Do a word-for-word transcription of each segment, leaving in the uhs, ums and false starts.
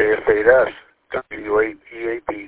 K F eight S, W eight E A P.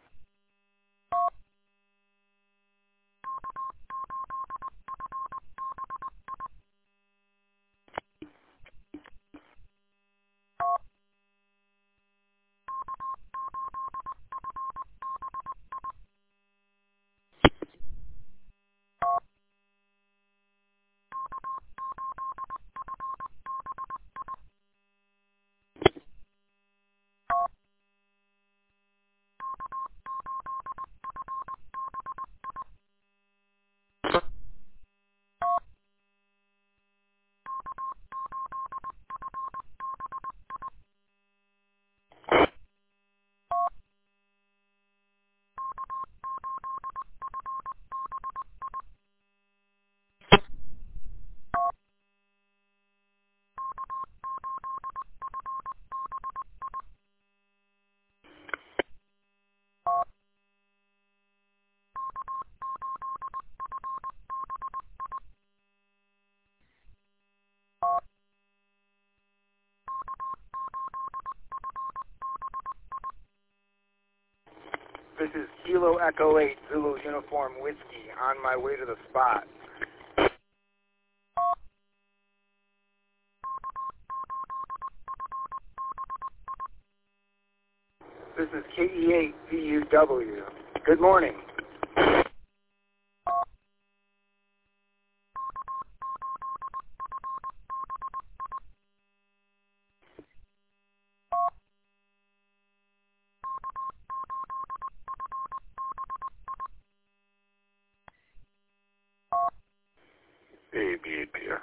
This is Kilo Echo eight, Zulu Uniform Whiskey, on my way to the spot. This is K E eight V U W. Good morning. A B A P R.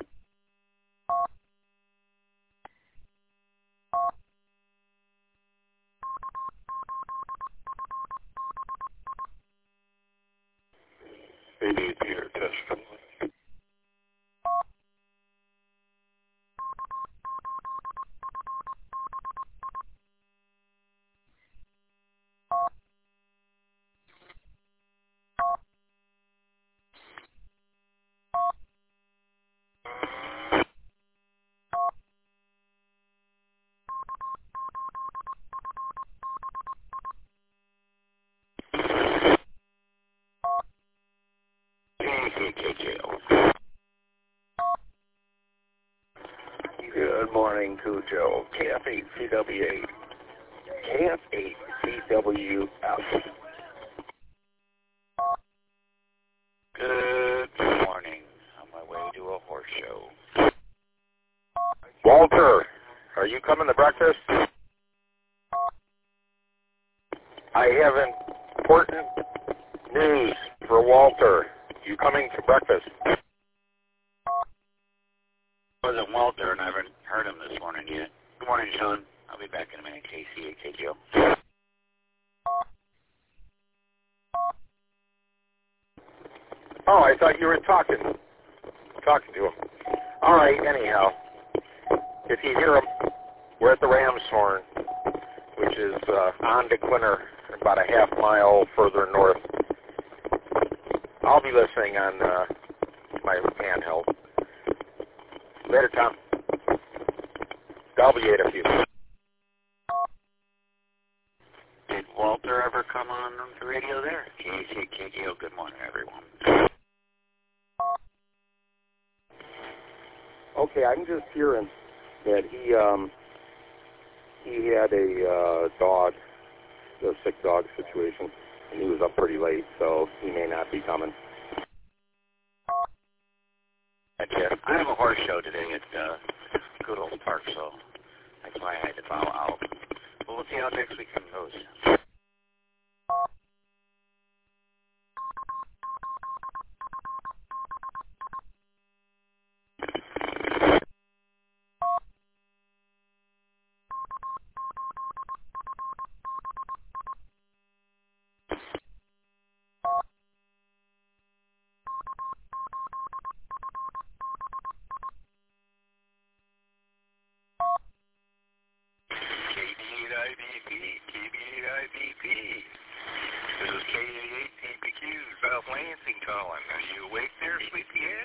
A B A P R test complete. Good morning, Cujo. K F eight C W eight. K F eight C W F. Good morning. On my way to a horse show. Walter, are you coming to breakfast? I have important news for Walter. You coming to breakfast? It wasn't Walter, and I haven't heard him this morning yet. Good morning, Sean. I'll be back in a minute. K C A K G O. Oh, I thought you were talking. Talking to him. All right, anyhow. If you hear him, we're at the Ram's Horn, which is uh, on to Quinter, about a half mile further north. I'll be listening on uh, my handheld. Later, Tom. W eight F U. Did Walter ever come on the radio there? K C A K G O. Good morning, everyone. Okay, I'm just hearing that he um, he had a uh, dog, a sick dog situation, and he was up pretty late, so he may not be coming. Gotcha. I have a horse show today at uh, Good Old Park, so that's why I had to bow out. But we'll see how next weekend goes. This is K A eight T P Q, South Lansing calling. Are you awake there, sleepyhead?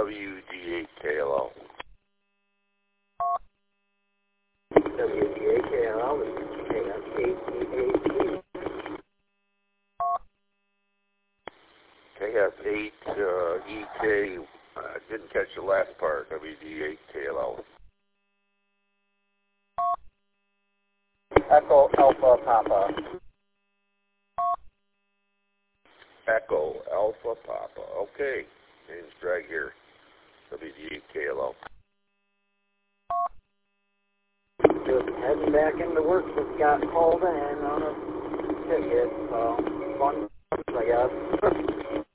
W G eight K L L. W G eight K L L, this is K S eight E eight T. K S eight uh, E K, uh, didn't catch the last part, W G eight K L L. Echo Alpha Papa. Echo Alpha Papa. Okay, name's drag here. W G eight K L L. Just heading back into work, just got called in on a ticket, so fun, I guess.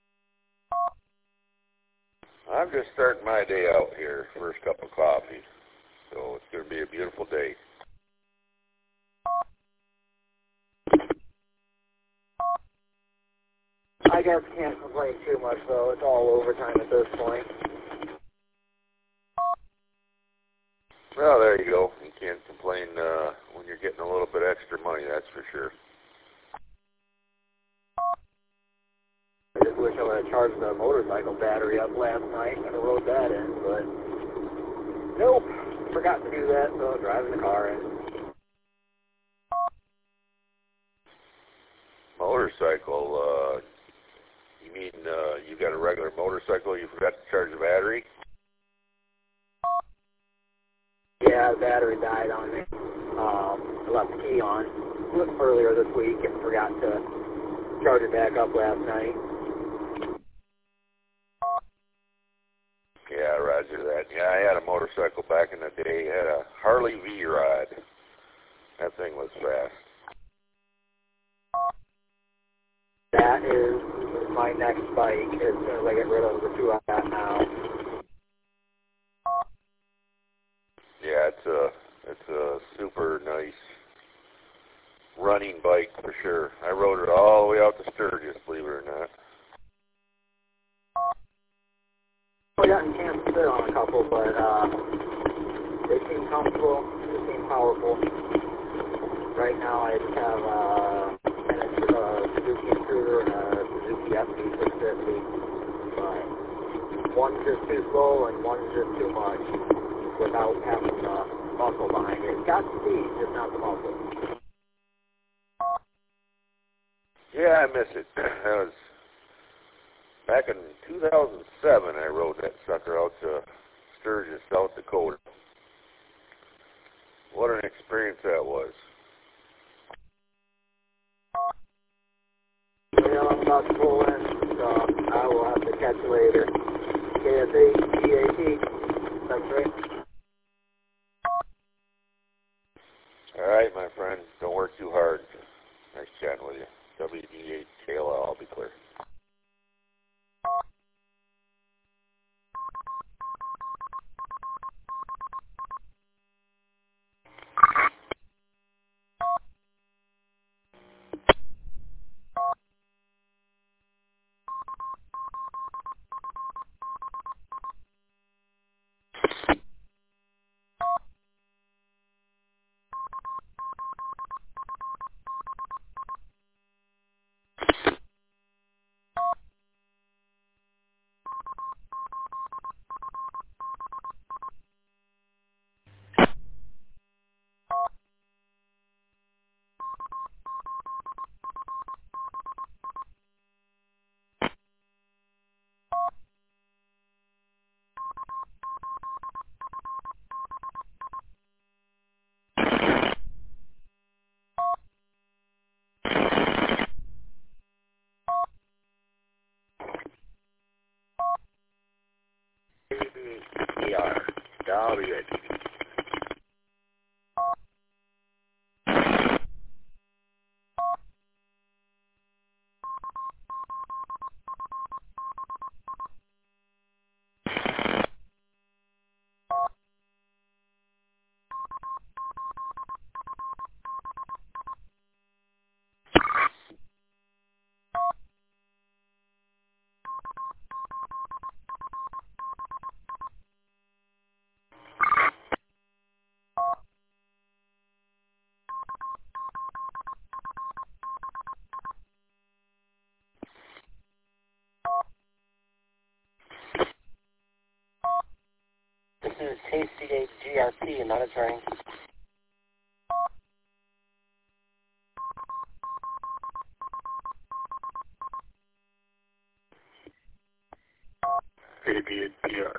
I'm just starting my day out here, first cup of coffee, so it's going to be a beautiful day. I guess can't complain too much, though. It's all overtime at this point. Well, there you go. You can't complain uh, when you're getting a little bit extra money, that's for sure. I just wish I would have charged the motorcycle battery up last night and rode that in, but nope, forgot to do that, so driving the car in. Motorcycle, uh, you mean uh, you got a regular motorcycle, you forgot to charge the battery? Yeah, the battery died on me. Um, I left the key on earlier this week and forgot to charge it back up last night. Yeah, roger that. Yeah, I had a motorcycle back in the day. I had a Harley V-Rod. That thing was fast. That is my next bike as soon as I get rid of the two I got now. Yeah, it's a it's a super nice running bike for sure. I rode it all the way out to Sturgis, believe it or not. I got a chance to sit on a couple, but uh, they seem comfortable, they seem powerful. Right now I just have uh, an uh, Suzuki Intruder and a Suzuki S B six fifty, but one's just too slow and one's just too much without having the muscle behind it. It's got speed, just not the muscle. Yeah, I miss it. That was back in two thousand seven. I rode that sucker out to Sturgis, South Dakota. What an experience that was. Well, I'm about to pull in, so I will have to catch you later. K S eight G A T, that's right. All right, my friend. Don't work too hard. Nice chatting with you. W D eight K L L, I'll be clear. E R W. is Tasty eight G R P monitoring. A B eight P R.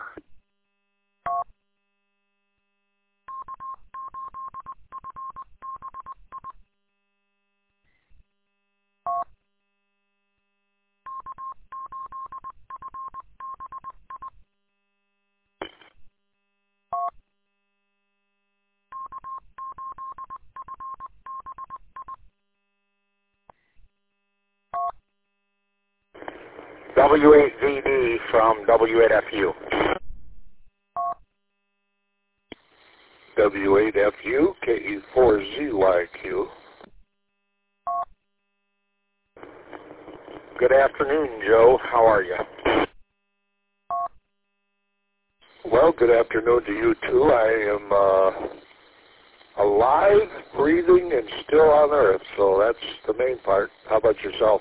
W eight V D from W eight F U. W eight F U, K E four Z Y Q. Good afternoon, Joe. How are you? Well, good afternoon to you, too. I am uh, alive, breathing, and still on Earth, so that's the main part. How about yourself?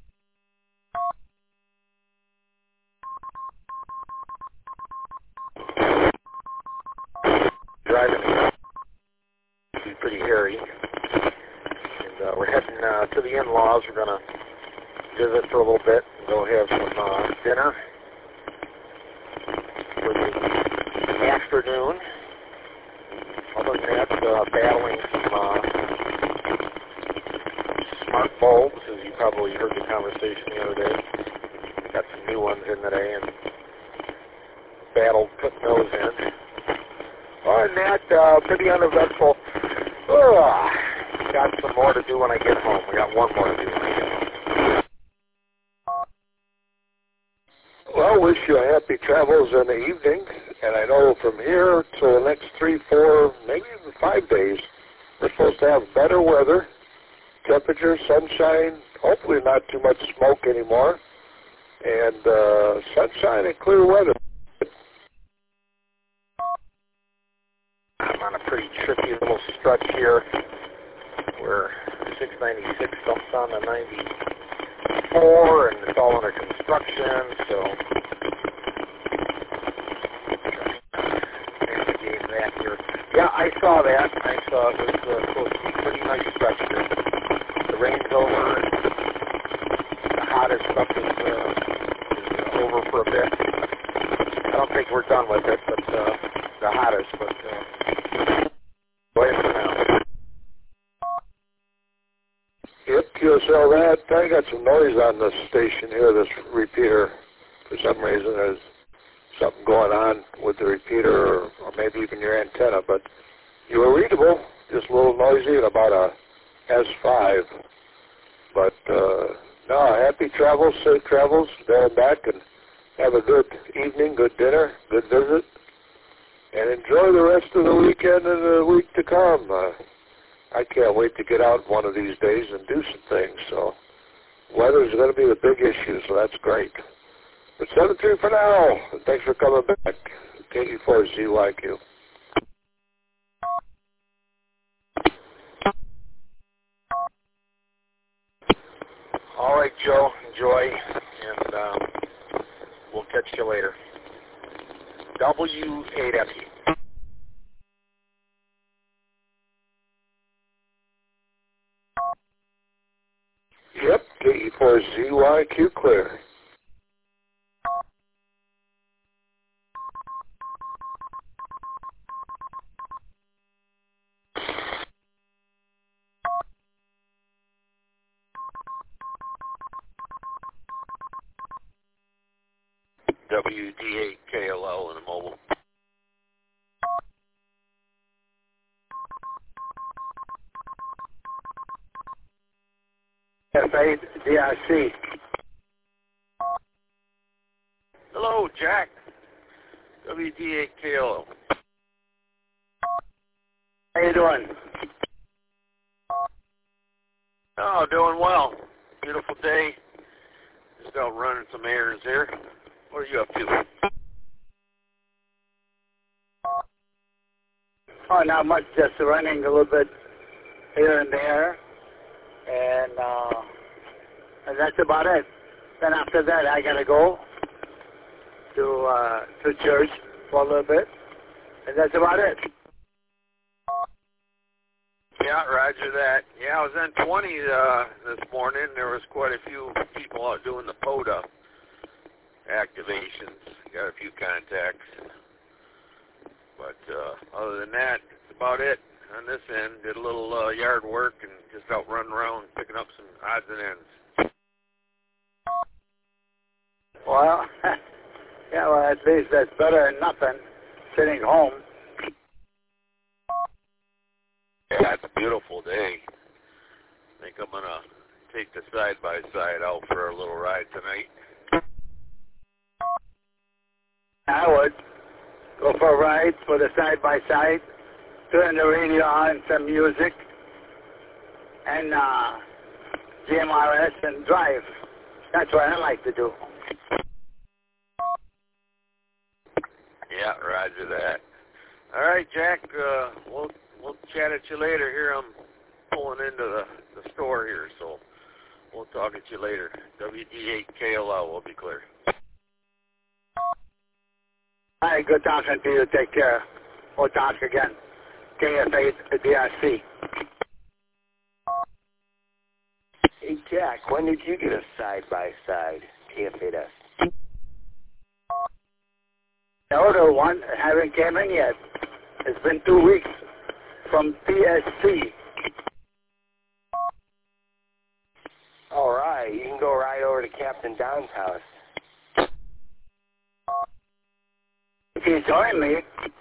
Driving is pretty hairy, and uh, we're heading uh, to the in-laws. We're going to visit for a little bit and go have some uh, dinner for the afternoon. Other than that, uh, battling some uh, smart bulbs, as you probably heard the conversation the other day. Got some new ones in today and battled putting those in. Other than that, uh, pretty uneventful. Ugh. Got some more to do when I get home. We got one more to do when I get home. Well, wish you a happy travels in the evening. And I know from here till the next three, four, maybe even five days, we're supposed to have better weather, temperature, sunshine, hopefully not too much smoke anymore, and uh, sunshine and clear weather. I'm on a pretty tricky little stretch here where six ninety-six dumps on the ninety-four, and it's all under construction, so navigate that here. Yeah, I saw that. I saw it was uh, supposed to be a pretty nice stretch here. The rain's over, and the hottest stuff is, uh, is over for a bit. I don't think we're done with it, but uh, the hottest, but uh, Yep, Q S L that. I got some noise on the station here, this repeater. For some reason, there's something going on with the repeater, or, or maybe even your antenna. But you were readable, just a little noisy, and about a S five. But, uh, no, happy travels, safe travels, there and back, and have a good evening, good dinner, good visit. And enjoy the rest of the weekend and the week to come. Uh, I can't wait to get out one of these days and do some things. So weather is going to be the big issue, so that's great. But seven three for now. And thanks for coming back. K E four Z Y Q. All right, Joe. Enjoy, and um, we'll catch you later. W eight F U. Yep, K E four Z Y Q clear. W D eight K L L in a mobile. F eight D I C. Hello, Jack. W D eight K L L. How you doing? Oh, doing well. Beautiful day. Just out running some errands here. What are you up to? Oh, not much. Just running a little bit here and there. And, uh, and that's about it. Then after that, I gotta go to uh, to church for a little bit, And that's about it. Yeah, roger that. Yeah, I was on twenty uh, this morning. There was quite a few people out doing the POTA activations. Got a few contacts. But uh, other than that, that's about it on this end. Did a little uh, yard work and just out running around picking up some odds and ends. Well, yeah, well, at least that's better than nothing, sitting home. Yeah, it's a beautiful day. I think I'm going to take the side-by-side out for a little ride tonight. I would go for a ride for the side-by-side, turn the radio on, some music, and uh, G M R S and drive. That's what I like to do. Yeah, roger that. All right, Jack, uh, we'll we'll chat at you later. Here I'm pulling into the, the store here, so we'll talk at you later. W D eight K L L will be clear. All right, good talking to you. Take care. We'll talk again. K F eight D R C. Hey, Jack, when did you get a side-by-side K F eight S? The other one haven't came in yet. It's been two weeks from P S C. All right, you can go right over to Captain Don's house. If you join me.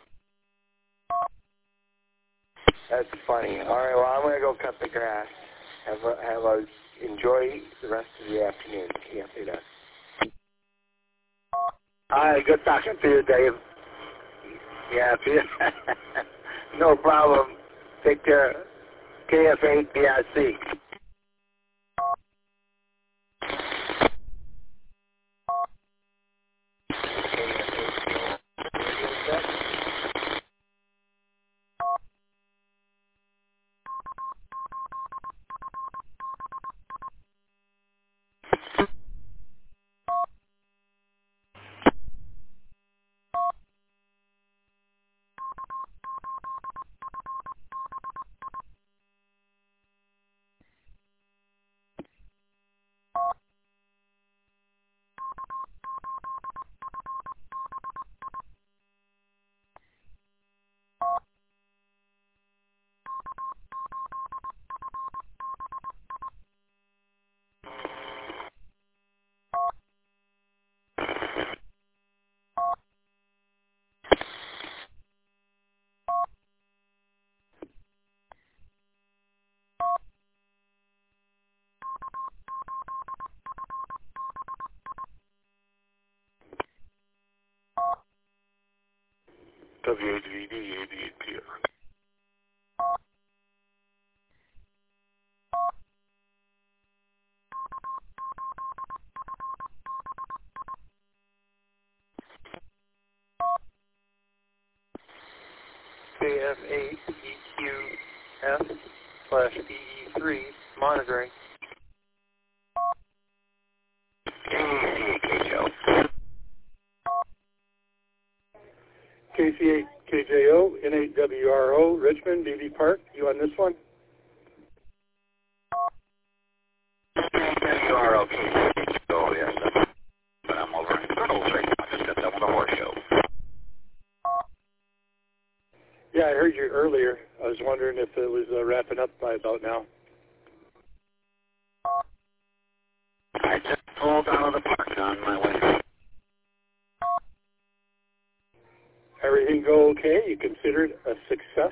That's funny. All right, well, I'm going to go cut the grass. Have a, have a, enjoy the rest of the afternoon, K F eight S. All right, good talking to you, Dave. Yeah, no problem. Take care. K F eight D R C. W H V D eighty-eight P R. K F eight E Q S slash E E three monitoring. K C eight K J O, N eight W R O, Richmond, D V Park. You on this one? W R O, K C eight K J O, yes. But I'm over in Turtles right now. Just got done with the horse show. Yeah, I heard you earlier. I was wondering if it was uh, wrapping up by about now. I just pulled out of the park on my way. Everything go okay? You consider it a success?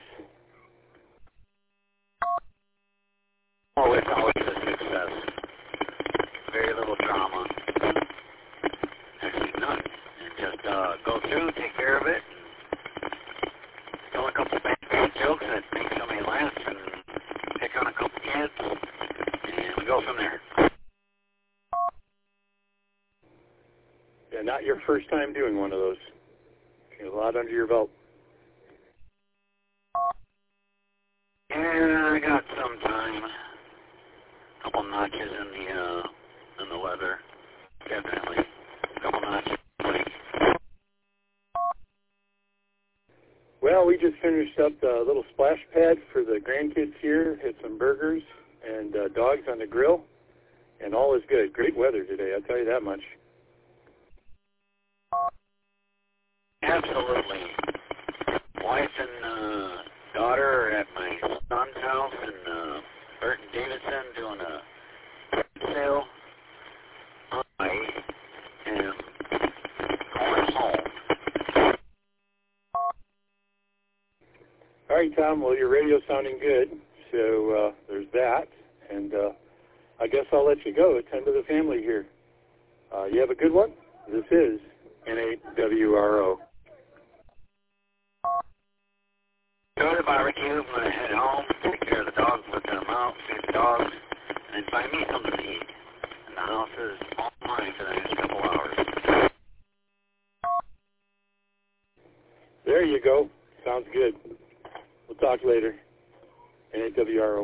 Oh, it's always a success. Very little drama. Actually none. And just uh, go through, take care of it, tell a couple bad, bad jokes that make somebody laugh, and pick on a couple kids, and we go from there. Yeah, not your first time doing one of those. A lot under your belt. Yeah, I got some time. A couple notches in the uh, in the leather, definitely. A couple notches. just finished up the little splash pad for the grandkids here. Had some burgers and uh, dogs on the grill, and all is good. Great weather today, I'll tell you that much. Absolutely. Wife and uh, daughter are at my son's house in uh, Burton Davidson doing a sale. I am going home. All right, Tom. Well, your radio's sounding good, so uh, there's that. And uh, I guess I'll let you go. Attend to the family here. Uh, you have a good one. This is N eight W R O. Go to barbecue. I'm going to head home, take care of the dogs, let them out, feed the dogs, and then find me something to eat. And the house is all mine for the next couple hours. There you go. Sounds good. We'll talk later. N eight W R O.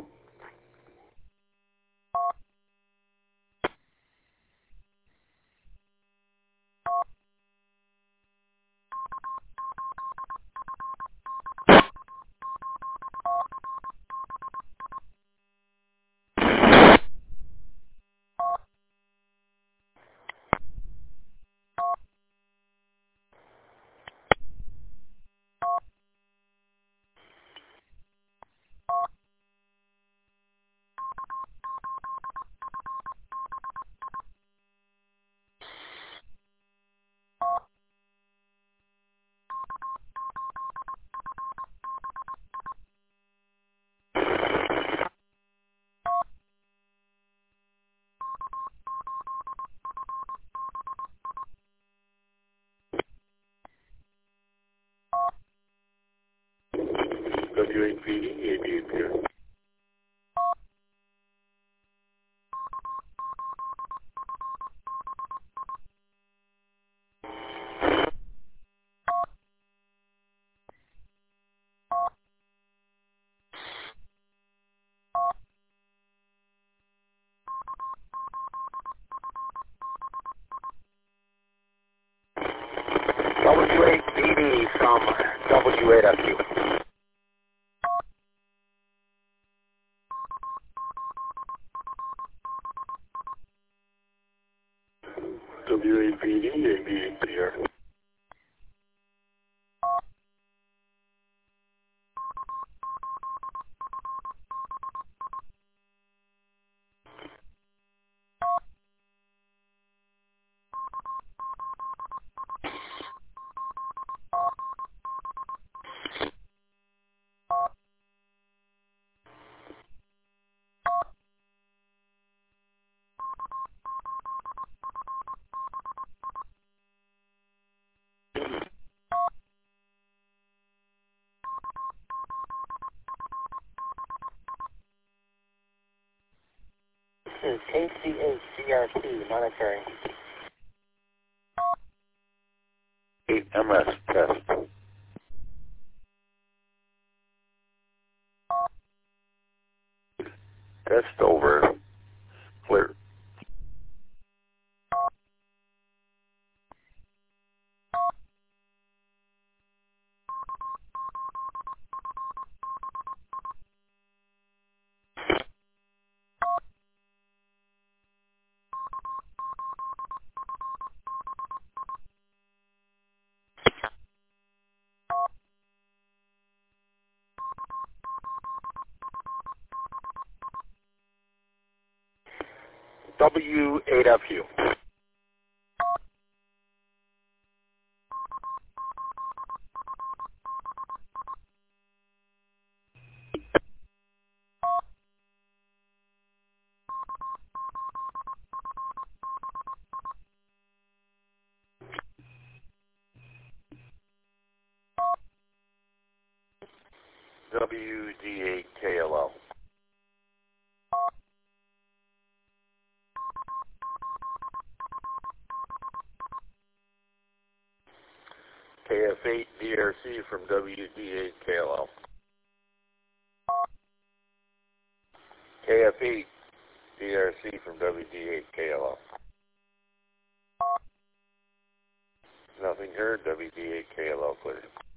W eight P D, A B here. W eight B D from W eight F U. W eight P D, A B eight here. This is K C H C R T, monitoring. eight M S test. Test over. Clear. W eight F U. W D eight K L L. K F eight D R C from W D eight K L L. K F eight D R C from W D eight K L L. Nothing heard, W D eight K L L clear.